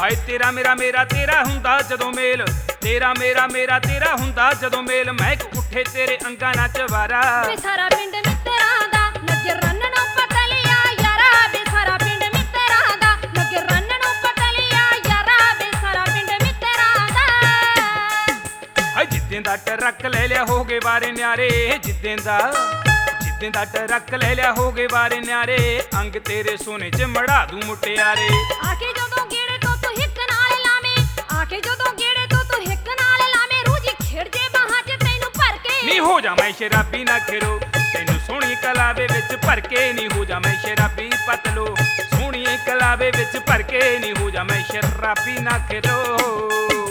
ਹਾਏ ਤੇਰਾ ਮੇਰਾ ਮੇਰਾ ਤੇਰਾ ਹੁੰਦਾ ਜਦੋਂ ਮੇਲ, ਤੇਰਾ ਮੇਰਾ ਮੇਰਾ ਤੇਰਾ ਹੁੰਦਾ ਜਦੋਂ ਮੇਲ, ਮਹਿਕ ਉੱਠੇ ਤੇਰੇ ਅੰਗਾਂ ਨਾਲ ਚਵਾਰਾ। ਵੇ ਸਾਰਾ ਪਿੰਡ ਮਿੱਤਰਾਂ ਦਾ ਲੱਗੇ ਰੰਨ ਨੂੰ ਪਤਲਿਆ ਯਾਰਾ, ਵੇ ਸਾਰਾ ਪਿੰਡ ਮਿੱਤਰਾਂ ਦਾ ਲੱਗੇ ਰੰਨ ਨੂੰ ਪਤਲਿਆ ਯਾਰਾ, ਵੇ ਸਾਰਾ ਪਿੰਡ ਮਿੱਤਰਾਂ ਦਾ। ਹਾਏ ਜਿੱਦਾਂ ਦਾ ਟਰੱਕ ਲੈ ਲਿਆ ਹੋ ਗਏ ਵਾਰੇ ਨਿਆਰੇ, ਜਿੱਦਾਂ ਦਾ ਟਰੱਕ ਲੈ ਲਿਆ ਹੋ ਗਏ ਵਾਰੇ ਨਿਆਰੇ, ਅੰਗ ਤੇਰੇ ਸੋਨੇ ਚ ਮੜਾ ਦੂੰ ਮੁਟਿਆਰੇ। ਆ ਕੇ ਜਦੋਂ ਗੇੜੇ ਤੋਂ ਤੂੰ ਹਿੱਕ ਨਾਲ ਲਾਵੇਂ, ਆ ਕੇ ਜਦੋਂ ਗੇੜੇ ਤੋਂ ਤੂੰ ਹਿੱਕ ਨਾਲ ਲਾਵੇਂ, ਰੂਜੀ ਖੇੜ ਜੇ ਬਾਹਾਂ ਚ ਤੈਨੂੰ ਭਰ ਕੇ। ਨੀ ਹੋ ਜਾ ਮੈਂ ਸ਼ਰਾਬੀ ਨਾ ਖੇਰੋ, ਤੈਨੂੰ ਸੋਹਣੀ ਕਲਾਵੇ ਵਿੱਚ ਭਰ ਕੇ। ਨੀ ਹੋ ਜਾ ਮੈਂ ਸ਼ਰਾਬੀ ਪਤਲੋ, ਸੋਹਣੀ ਕਲਾਵੇ ਵਿੱਚ ਭਰ ਕੇ। ਨੀ ਹੋ ਜਾ ਮੈਂ ਸ਼ਰਾਬੀ ਨਾ ਖੇਰੋ।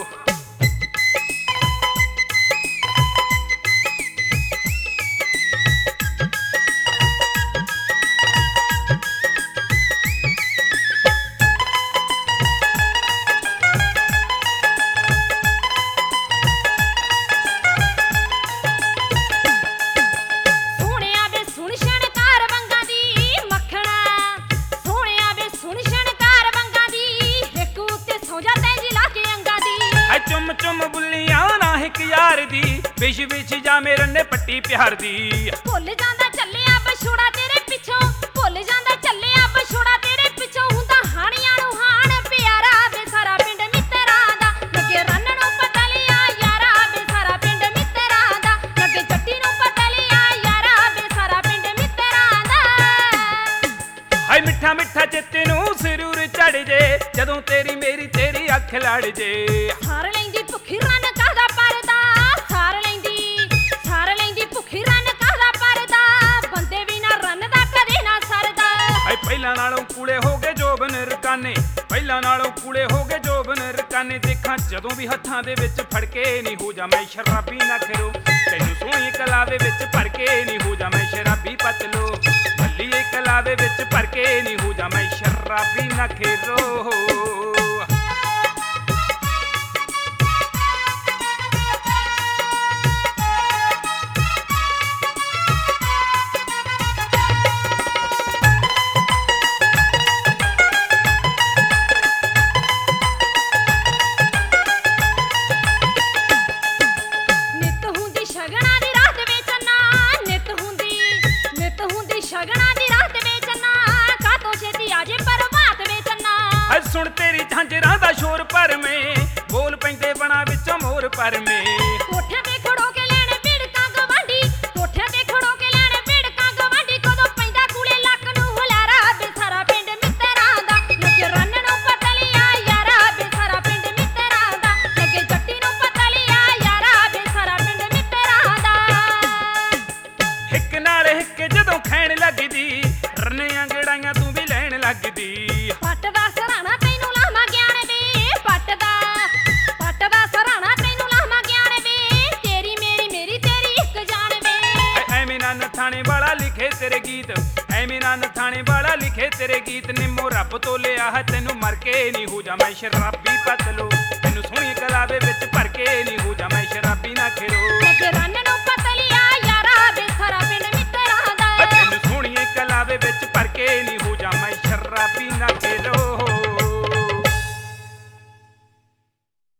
ਚੁੰਮ ਬੁੱਲੀਆਂ ਨਾ ਇੱਕ ਯਾਰ ਦੀ, ਵਿਸ਼ ਵਿਸ਼ ਜਾ ਮੇਰੇ ਨੇ ਪੱਟੀ ਪਿਆਰ ਦੀ। ਭੁੱਲ ਜਾਂਦਾ ਚੱਲਿਆ ਬਛੋੜਾ ਤੇਰੇ ਪਿੱਛੋਂ, ਭੁੱਲ ਜਾਂਦਾ ਚੱਲਿਆ ਬਛੋੜਾ ਤੇਰੇ ਪਿੱਛੋਂ, ਹੁੰਦਾ ਹਾਣੀਆਂ ਨੂੰ ਹਾਣ ਪਿਆਰਾ। ਵੇ ਸਾਰਾ ਪਿੰਡ ਮਿੱਤਰਾਂ ਦਾ ਲੱਗੇ ਰੰਨ ਨੂੰ ਪਤਲਿਆ ਯਾਰਾ, ਵੇ ਸਾਰਾ ਪਿੰਡ ਮਿੱਤਰਾਂ ਦਾ ਲੱਗੇ ਜੱਟੀ ਨੂੰ ਪਤਲਿਆ ਯਾਰਾ, ਵੇ ਸਾਰਾ ਪਿੰਡ ਮਿੱਤਰਾਂ ਦਾ। ਹਾਏ ਮਿੱਠਾ ਮਿੱਠਾ ਚਿੱਤੇ ਨੂੰ ਸਰੂਰ ਚੜ ਜੇ, ਜਦੋਂ ਤੇਰੀ ਮੇਰੀ ਤੇਰੀ ਅੱਖ ਲੜ ਜੇ। ਸਾਰ ਲੈਂਦੀ ਭੁੱਖੀ ਰੰਨ ਕਾਹਦਾ ਪਰਦਾ, ਸਾਰ ਲੈਂਦੀ ਭੁੱਖੀ ਰੰਨ ਕਾਹਦਾ ਪਰਦਾ, ਬੰਦੇ ਵੀ ਨਾ ਰੰਨ ਦਾ ਕਦੇ ਨਾ ਸਰਦਾ। ਹਾਏ ਪਹਿਲਾਂ ਨਾਲੋਂ ਕੂਲੇ ਹੋ ਗਏ ਜੋਬਨ ਰਕਾਨੇ, ਪਹਿਲਾਂ ਨਾਲੋਂ ਕੂਲੇ ਹੋ ਗਏ ਜੋਬਨ ਰਕਾਨੇ, ਦੇਖਾਂ ਜਦੋਂ ਵੀ ਹੱਥਾਂ ਦੇ ਵਿੱਚ ਫੜ ਕੇ। ਨੀ ਹੋ ਜਾ ਮੈਂ ਸ਼ਰਾਬੀ ਨਾ ਖੇਰੋ, ਤੈਨੂੰ ਸੋਹਣੀ ਕਲਾਵੇ ਵਿੱਚ ਭਰ ਕੇ। ਨੀ ਹੋ ਜਾ ਮੈਂ ਸ਼ਰਾਬੀ ਪਤਲੋ, ਭੱਲੀ ਕਲਾਵੇ ਵਿੱਚ ਭਰ ਕੇ। ਨੀ ਹੋ ਜਾ ਮੈਂ ਸ਼ਰਾਬੀ ਨਾ ਖੇਰੋ। ਸ਼ਗਨਾਂ ਦੀ ਰਾਤ ਵੇਚਣਾ, ਕਾਤੋਂ ਛੇਤੀ ਆਜੇ ਪ੍ਰਭਾਤ ਵੇਚਣਾ। ਸੁਣ ਤੇਰੀ ਝਾਂਜਰਾਂ ਦਾ ਸ਼ੋਰ ਭਰਵੇਂ, ਬੋਲ ਪੈਂਦੇ ਬਣਾ ਵਿੱਚੋਂ ਮੋਰ ਭਰਵੇਂ। ਕੋਠਿਆਂ ਤੇ ਖੜੋ ਕੇ ਲੈਣੇ ਭਿੜਕਾਂ ਗਵਾਂਢੀ, ਕੋਠਿਆਂ ਤੇ ਖੜੋ ਕੇ ਲੈਣੇ ਭਿੜਕਾਂ ਗਵਾਂਢੀ, ਕਦੋਂ ਪੈਂਦਾ ਕੂਲੇ ਲੱਕ ਨੂੰ ਹੁਲਾਰਾ। ਵੇ ਸਾਰਾ ਪਿੰਡ ਮਿੱਤਰਾਂ ਦਾ ਲੱਗੇ ਰੰਨ ਨੂੰ ਪਤਲਿਆ ਯਾਰਾ, ਵੇ ਸਾਰਾ ਪਿੰਡ ਮਿੱਤਰਾਂ ਦਾ ਲੱਗੇ ਜੱਟੀ ਨੂੰ ਪਤਲਿਆ ਯਾਰਾ, ਵੇ ਸਾਰਾ ਪਿੰਡ ਮਿੱਤਰਾਂ ਦਾ। ਹਿੱਕ ਨਾਲ ਹਿੱਕ ਜਦੋਂ ਖੈਣ ਲੱਗਦੀ, ਰੰਨੀਆਂ ਗੜਾਈਆਂ ਤੂੰ ਵੀ ਲੈਣ ਲੱਗਦੀ। ਪੱਟ ਦਾ ਸਰਾਣਾ ਤੈਨੂੰ ਲਾਵਾਂ ਗਿਆਨ ਵੇ, ਪੱਟ ਦਾ ਸਰਾਣਾ ਤੈਨੂੰ ਲਾਵਾਂ ਗਿਆਨ ਵੇ, ਤੇਰੀ ਮੇਰੀ ਤੇਰੀ ਇੱਕ ਜਾਨ ਵੇ। ਐਵੇਂ ਨਾ ਨਥਾਣੇ ਵਾਲਾ ਲਿਖੇ ਤੇਰੇ ਗੀਤ, ਐਵੇਂ ਨਾ ਨਥਾਣੇ ਵਾਲਾ ਲਿਖੇ ਤੇਰੇ ਗੀਤ। ਨਿੰਮੋ ਰੱਬ ਤੋਂ ਲਿਆ ਹੈ ਤੈਨੂੰ ਮਰ ਕੇ। ਨੀ ਹੋ ਜਾ ਮੈਂ ਸ਼ਰਾਬੀ ਪਤਲੋ, ਤੈਨੂੰ ਸੋਹਣੀ ਕਲਾਵੇ ਵਿੱਚ